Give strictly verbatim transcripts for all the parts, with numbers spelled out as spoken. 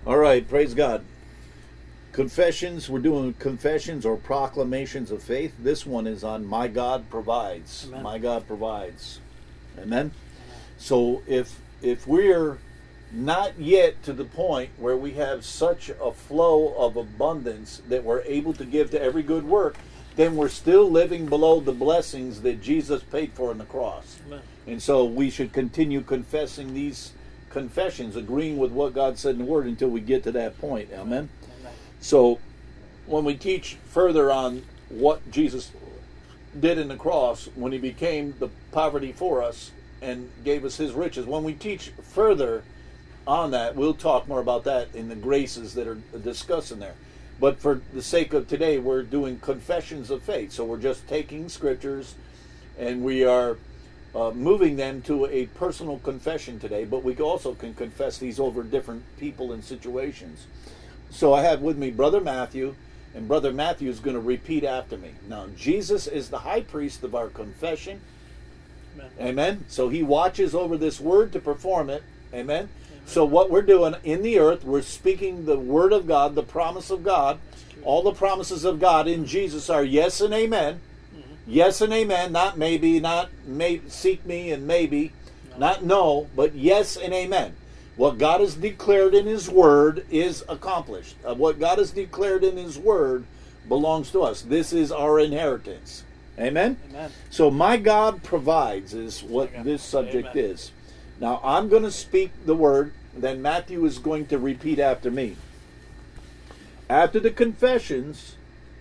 All right, praise God. Confessions, we're doing confessions or proclamations of faith. This one is on My God Provides. Amen. My God Provides. Amen? Amen. So if if we're not yet to the point where we have such a flow of abundance that we're able to give to every good work, then we're still living below the blessings that Jesus paid for on the cross. Amen. And so we should continue confessing these confessions, agreeing with what God said in the Word until we get to that point. Amen? Amen. So when we teach further on what Jesus did in the cross, when he became the poverty for us and gave us his riches, when we teach further on that, we'll talk more about that in the graces that are discussed in there. But for the sake of today, we're doing confessions of faith. So we're just taking scriptures and we are uh, moving them to a personal confession today. But we also can confess these over different people and situations. So I have with me Brother Matthew, and Brother Matthew is going to repeat after me. Now, Jesus is the high priest of our confession. Amen. Amen. So he watches over this word to perform it. Amen. So what we're doing in the earth, we're speaking the word of God, the promise of God. All the promises of God in Jesus are yes and amen. Mm-hmm. Yes and amen, not maybe, not may, seek me and maybe, no. Not no, but yes and amen. What God has declared in his word is accomplished. Uh, what God has declared in his word belongs to us. This is our inheritance. Amen? Amen. So my God provides is what God. this subject Amen. is. Now, I'm going to speak the word, then Matthew is going to repeat after me. After the confessions,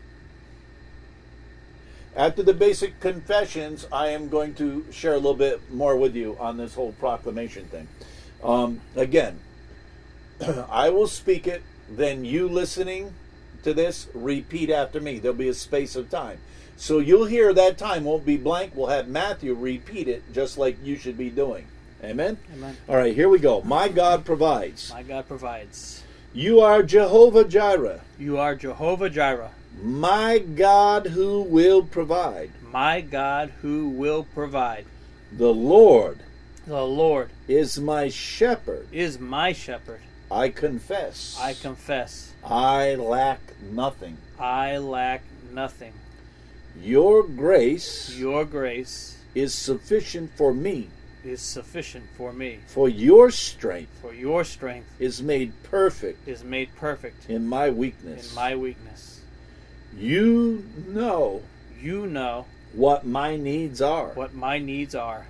after the basic confessions, I am going to share a little bit more with you on this whole proclamation thing. Um, again, I will speak it, then you listening to this, repeat after me. There'll be a space of time. So you'll hear that time won't be blank. We'll have Matthew repeat it just like you should be doing. Amen? Amen. All right, here we go. My God provides. My God provides. You are Jehovah Jireh. You are Jehovah Jireh. My God who will provide. My God who will provide. The Lord The Lord is my shepherd. is my shepherd. I confess. I confess. I lack nothing. I lack nothing. Your grace Your grace is sufficient for me. is sufficient for me. For your strength For your strength is made perfect is made perfect in my weakness. in my weakness. You know You know what my needs are. what my needs are.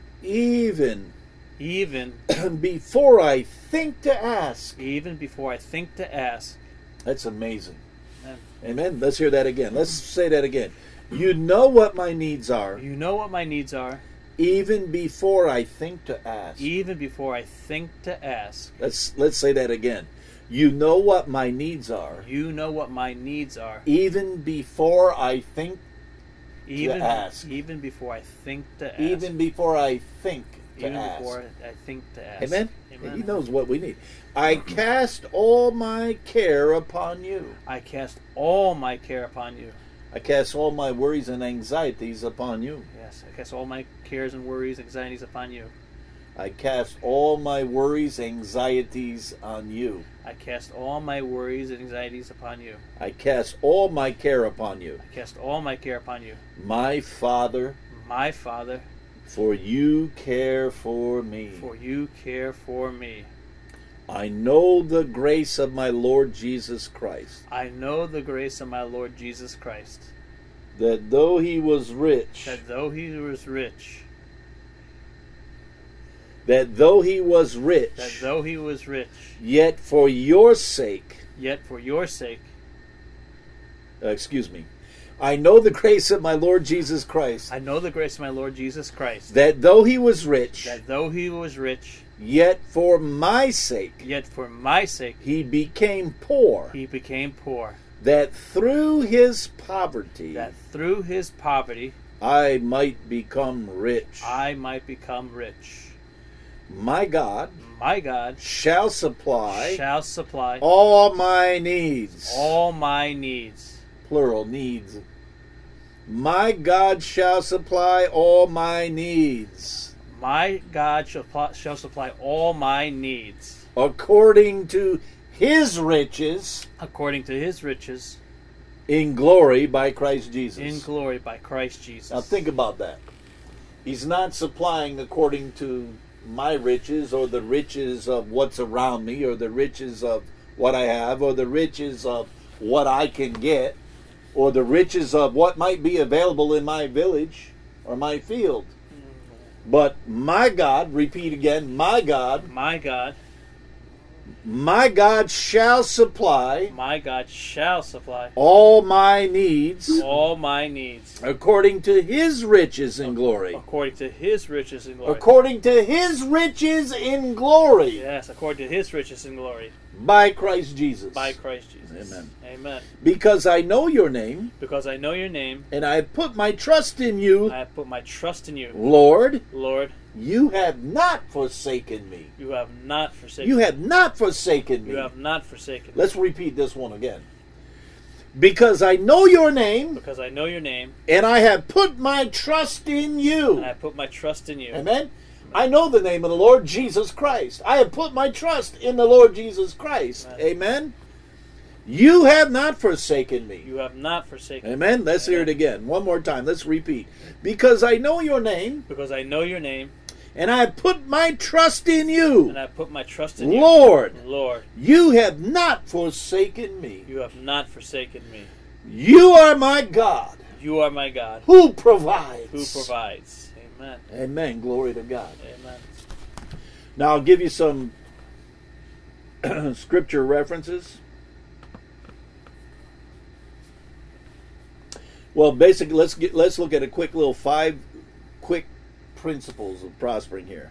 Even Even before I think to ask. even before I think to ask. That's amazing. Amen. Amen. Let's hear that again. Let's say that again. You know what my needs are. You know what my needs are. Even before I think to ask. Even before I think to ask. Let's let's say that again. You know what my needs are. You know what my needs are. Even before I think Even to ask. even before I think to ask. Even before I think to Even ask. before I think to ask. Amen? Amen. He knows what we need. I cast all my care upon you. I cast all my care upon you. I cast all my worries and anxieties upon you. Yes, I cast all my cares and worries, anxieties upon you. I cast all my worries, anxieties on you. I cast all my worries and anxieties upon you. I cast all my care upon you. I cast all my care upon you. My Father, My Father, for you care for me. for you care for me. I know the grace of my Lord Jesus Christ, I know the grace of my Lord Jesus Christ, that though he was rich, that though he was rich, that though he was that rich, though he was rich, yet for your sake, yet for your sake, uh, excuse me, I know the grace of my Lord Jesus Christ, I know the grace of my Lord Jesus Christ, that though he was rich, that though he was rich, yet for my sake, yet for my sake, he became poor, he became poor, that through his poverty, that through his poverty, I might become rich. I might become rich. My God My God shall supply shall supply all my needs. all my needs. Plural, needs. My God shall supply all my needs. My God shall, pl- shall supply all my needs According to his riches according to his riches in glory by Christ Jesus. in glory by Christ Jesus. Now think about that. He's not supplying according to my riches or the riches of what's around me or the riches of what I have or the riches of what I can get or the riches of what might be available in my village or my field. But my God, repeat again, my God, My God, my God shall supply my God shall supply all my needs all my needs according to his riches in glory. according to his riches in glory. According to his riches in glory Yes, according to his riches in glory by Christ Jesus. by Christ Jesus. Amen. Amen. Because I know your name, Because I know your name, and I have put my trust in you, I have put my trust in you. Lord, Lord, you have not forsaken me. you have not forsaken You me. have not forsaken me. You have not forsaken me. Let's repeat this one again. Because I know your name, Because I know your name, and I have put my trust in you. and I put my trust in you. Amen. I know the name of the Lord Jesus Christ. I have put my trust in the Lord Jesus Christ. Amen. Amen. You have not forsaken me. You have not forsaken me. Amen. Let's hear it again. One more time. Let's repeat. Because I know your name, Because I know your name, and I have put my trust in you. and I put my trust in you. Lord, Lord, you have not forsaken me. you have not forsaken me. You are my God You are my God, who provides. who provides. Amen. Amen. Glory to God. Amen. Now I'll give you some scripture references. Well, basically, let's get let's look at a quick little five quick principles of prospering here.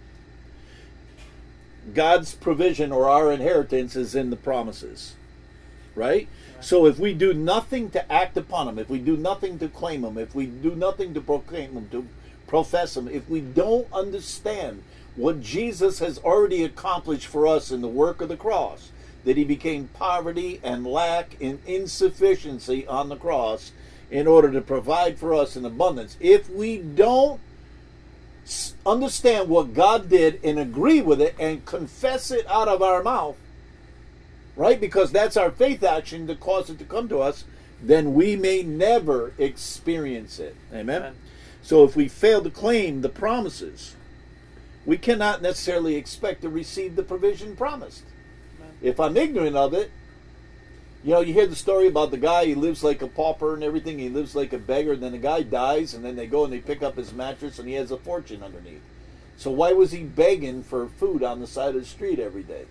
God's provision or our inheritance is in the promises, right? So if we do nothing to act upon them, if we do nothing to claim them, if we do nothing to proclaim them, to profess them, if we don't understand what Jesus has already accomplished for us in the work of the cross, that he became poverty and lack and insufficiency on the cross in order to provide for us in abundance, if we don't understand what God did and agree with it and confess it out of our mouth, right? Because that's our faith action to cause it to come to us, then we may never experience it. Amen? Amen. So if we fail to claim the promises, we cannot necessarily expect to receive the provision promised. Amen. If I'm ignorant of it, you know, you hear the story about the guy, he lives like a pauper and everything, he lives like a beggar, and then the guy dies, and then they go and they pick up his mattress, and he has a fortune underneath. So why was he begging for food on the side of the street every day?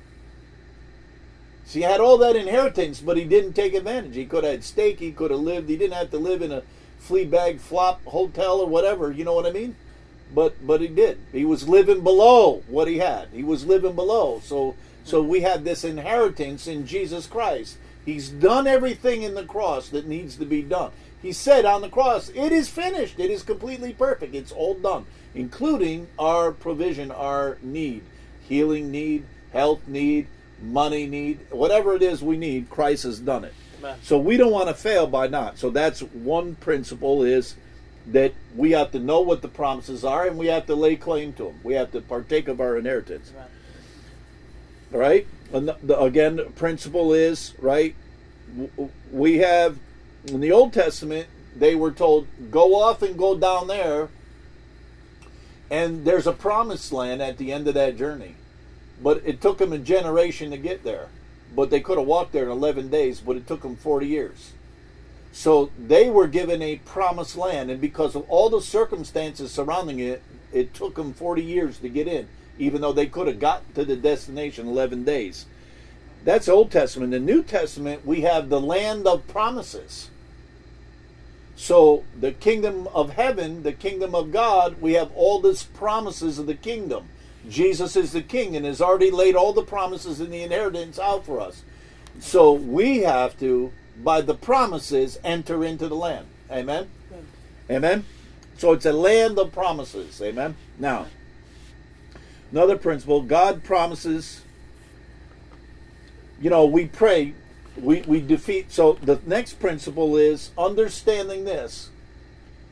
See, he had all that inheritance, but he didn't take advantage. He could have had steak, he could have lived, he didn't have to live in a flea bag flop hotel or whatever, you know what I mean? But but he did. He was living below what he had. He was living below. So so we have this inheritance in Jesus Christ. He's done everything in the cross that needs to be done. He said on the cross, it is finished. It is completely perfect. It's all done, including our provision, our need, healing need, health need, money need, whatever it is we need, Christ has done it. Amen. So we don't want to fail by not. So that's one principle, is that we have to know what the promises are and we have to lay claim to them. We have to partake of our inheritance. Amen. All right? And the, again, the principle is, right, w- we have, in the Old Testament, they were told, go off and go down there, and there's a promised land at the end of that journey. But it took them a generation to get there. But they could have walked there in eleven days, but it took them forty years. So they were given a promised land, and because of all the circumstances surrounding it, it took them forty years to get in, even though they could have got to the destination in eleven days. That's Old Testament. In the New Testament, we have the land of promises. So the kingdom of heaven, the kingdom of God, we have all these promises of the kingdom. Jesus is the king and has already laid all the promises and the inheritance out for us. So we have to, by the promises, enter into the land. Amen? Amen. Amen? So it's a land of promises. Amen? Now, another principle, God promises, you know, we pray, we, we defeat. So the next principle is understanding this.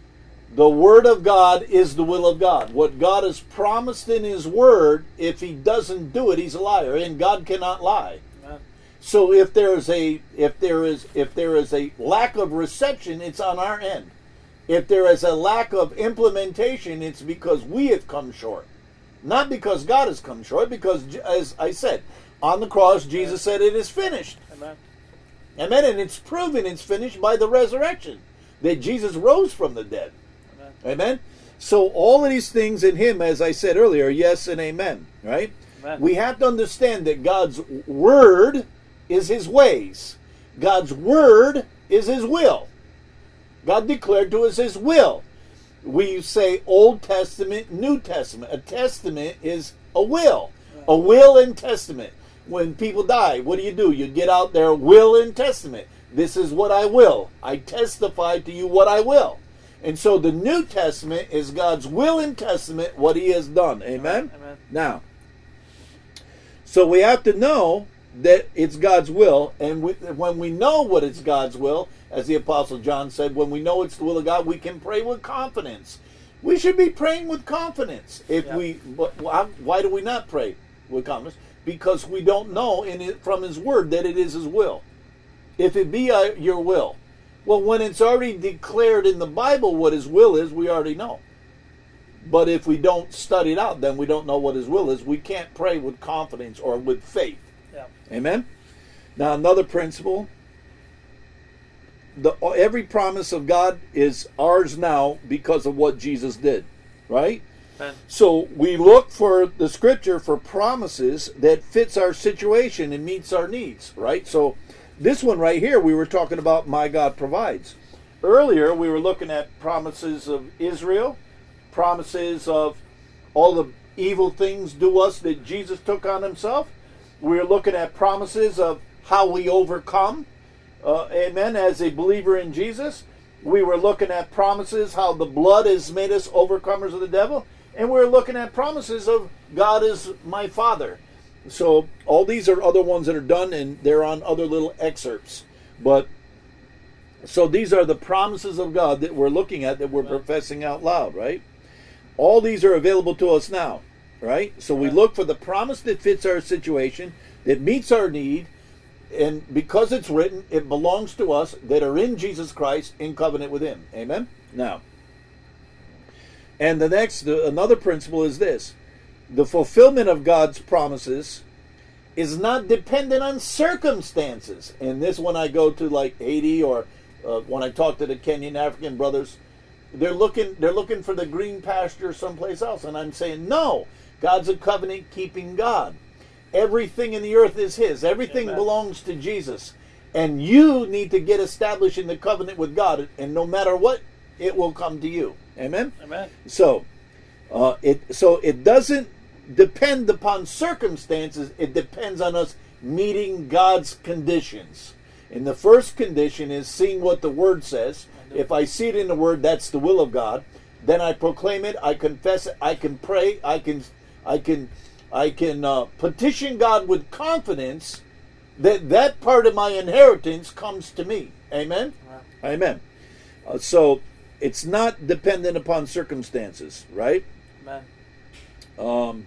The Word of God is the will of God. What God has promised in His Word, if He doesn't do it, He's a liar, and God cannot lie. Amen. So if there is a if there is if there is a lack of reception, it's on our end. If there is a lack of implementation, it's because we have come short. Not because God has come short, because, as I said, on the cross, Jesus said, it is finished. Amen. Amen. And it's proven it's finished by the resurrection, that Jesus rose from the dead. Amen. Amen. So all of these things in Him, as I said earlier, yes and amen. Right? Amen. We have to understand that God's Word is His ways. God's Word is His will. God declared to us His will. We say Old Testament, New Testament. A testament is a will. A will and testament. When people die, what do you do? You get out their will and testament. This is what I will. I testify to you what I will. And so the New Testament is God's will and testament, what He has done. Amen? Amen. Now, so we have to know that it's God's will, and we, when we know what it's God's will, as the Apostle John said, when we know it's the will of God, we can pray with confidence. We should be praying with confidence. If Yeah. we, but why, why do we not pray with confidence? Because we don't know in it, from His Word that it is His will. If it be uh, your will, well, when it's already declared in the Bible what His will is, we already know. But if we don't study it out, then we don't know what His will is. We can't pray with confidence or with faith. Yeah. Amen? Now, another principle. The, every promise of God is ours now because of what Jesus did. Right? Amen. So we look for the Scripture for promises that fits our situation and meets our needs. Right? So this one right here, we were talking about my God provides. Earlier, we were looking at promises of Israel, promises of all the evil things due us that Jesus took on Himself. We were looking at promises of how we overcome, uh, amen, as a believer in Jesus. We were looking at promises how the blood has made us overcomers of the devil. And we were looking at promises of God is my Father. So all these are other ones that are done, and they're on other little excerpts. But so these are the promises of God that we're looking at, that we're professing out loud, right? All these are available to us now, right? So we look for the promise that fits our situation, that meets our need, and because it's written, it belongs to us that are in Jesus Christ in covenant with Him. Amen? Now, and the next, the, another principle is this. The fulfillment of God's promises is not dependent on circumstances. And this one I go to like Haiti, or uh, when I talk to the Kenyan African brothers, they're looking they're looking for the green pasture someplace else. And I'm saying, no, God's a covenant-keeping God. Everything in the earth is His. Everything Amen. belongs to Jesus. And you need to get established in the covenant with God. And no matter what, it will come to you. Amen? Amen. So, uh, it so it doesn't depend upon circumstances. It depends on us meeting God's conditions. And the first condition is seeing what the Word says. If I see it in the Word, that's the will of God. Then I proclaim it. I confess it. I can pray. I can, I can, I can uh, petition God with confidence that that part of my inheritance comes to me. Amen. Wow. Amen. Uh, so it's not dependent upon circumstances, right? Amen. Um,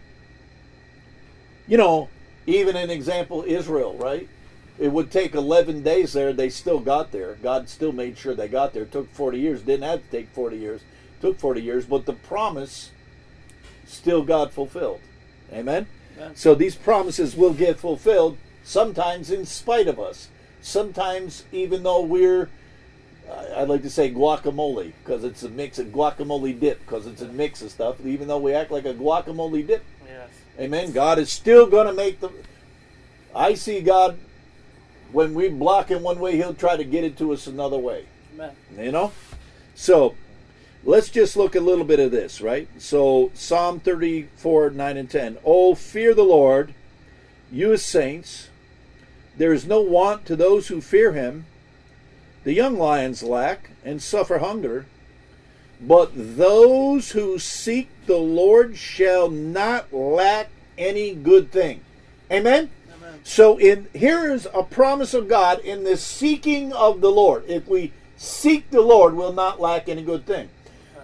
you know, even an example, Israel, right? It would take eleven days there. They still got there. God still made sure they got there. It took forty years. Didn't have to take forty years. It took forty years. But the promise still got fulfilled. Amen? Amen. So these promises will get fulfilled, sometimes in spite of us. Sometimes even though we're, I'd like to say guacamole, because it's a mix of guacamole dip, because it's a mix of stuff. Even though we act like a guacamole dip, Yes. amen, God is still going to make the... I see God, when we block Him one way, He'll try to get it to us another way. Amen. You know? So, let's just look a little bit of this, right? So, Psalm thirty-four, nine and ten. Oh, fear the Lord, you His saints. There is no want to those who fear Him. The young lions lack and suffer hunger, but those who seek the Lord shall not lack any good thing. Amen? Amen. So in here is a promise of God in the seeking of the Lord. If we seek the Lord, we'll not lack any good thing.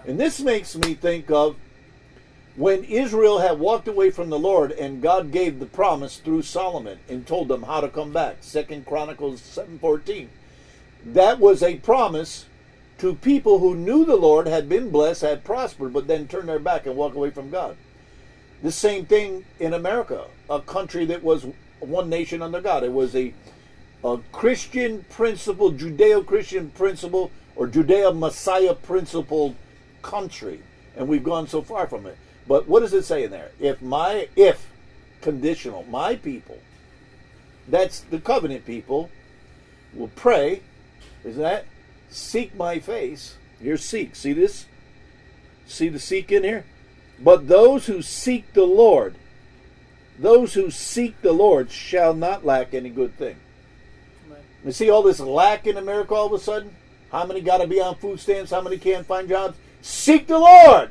And this makes me think of when Israel had walked away from the Lord and God gave the promise through Solomon and told them how to come back. Second Chronicles seven fourteen. That was a promise to people who knew the Lord, had been blessed, had prospered, but then turned their back and walked away from God. The same thing in America, a country that was one nation under God. It was a, a Christian principle, Judeo-Christian principle, or Judeo-Messiah principle country. And we've gone so far from it. But what does it say in there? If my, if, conditional, my people, that's the covenant people, will pray, is that, seek my face. Here's seek. See this? See the seek in here? But those who seek the Lord, those who seek the Lord shall not lack any good thing. Right. You see all this lack in America all of a sudden? How many got to be on food stamps? How many can't find jobs? Seek the Lord.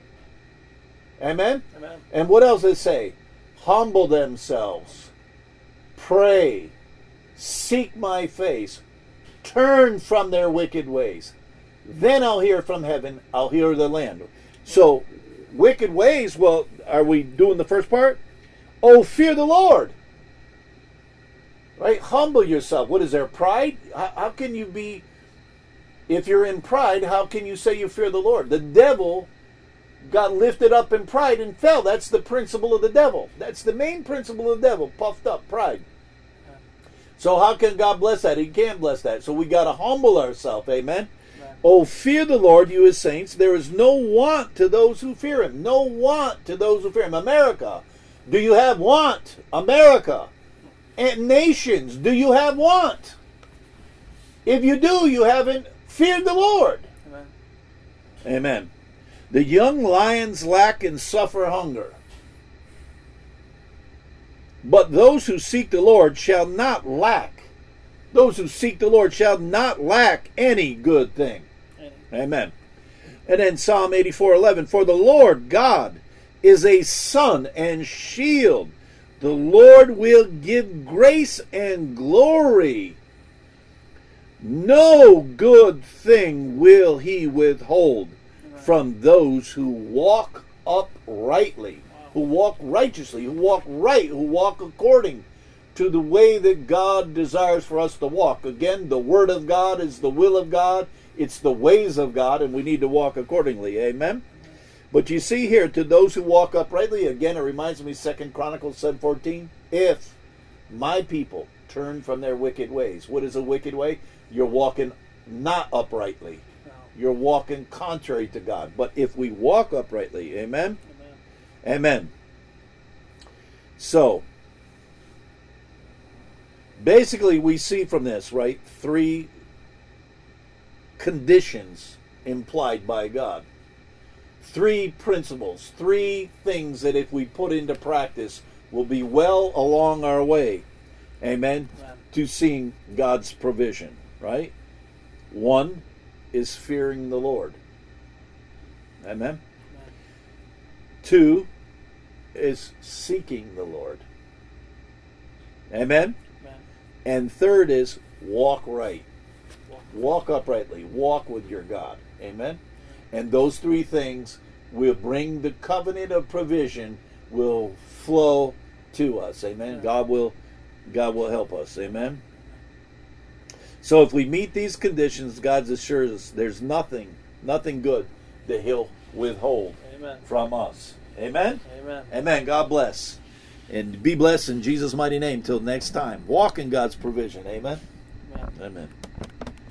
Amen? Amen. And what else does it say? Humble themselves. Pray. Seek my face. Turn from their wicked ways. Then I'll hear from heaven. I'll hear the land. So, wicked ways, well, are we doing the first part? Oh, fear the Lord. Right? Humble yourself. What is there? Pride? How, how can you be, if you're in pride, how can you say you fear the Lord? The devil got lifted up in pride and fell. That's the principle of the devil. That's the main principle of the devil, puffed up, pride. So how can God bless that? He can't bless that. So we got to humble ourselves. Amen? Right. Oh, fear the Lord, you his saints. There is no want to those who fear him. No want to those who fear him. America, do you have want? America. And nations, do you have want? If you do, you haven't feared the Lord. Amen. Amen. The young lions lack and suffer hunger. But those who seek the Lord shall not lack. Those who seek the Lord shall not lack any good thing. Amen. Amen. And then Psalm eighty-four eleven. For the Lord God is a sun and shield. The Lord will give grace and glory. No good thing will he withhold from those who walk uprightly. Who walk righteously, who walk right, who walk according to the way that God desires for us to walk. Again, the Word of God is the will of God. It's the ways of God, and we need to walk accordingly. Amen? But you see here, to those who walk uprightly, again, it reminds me, Second Chronicles seven fourteen, if my people turn from their wicked ways. What is a wicked way? You're walking not uprightly. You're walking contrary to God. But if we walk uprightly, amen? Amen. So, basically we see from this, right, three conditions implied by God. Three principles, three things that if we put into practice will be well along our way, amen, Amen. To seeing God's provision, right? One is fearing the Lord. Amen. Two is seeking the Lord. Amen? Amen? And third is walk right. Walk. walk uprightly. Walk with your God. Amen? And those three things will bring the covenant of provision will flow to us. Amen? Amen. God will God will help us. Amen? So if we meet these conditions, God assures us there's nothing, nothing good that he'll withhold Amen. From us. Amen? Amen. Amen. God bless. And be blessed in Jesus' mighty name. Till next time. Walk in God's provision. Amen? Amen. Amen.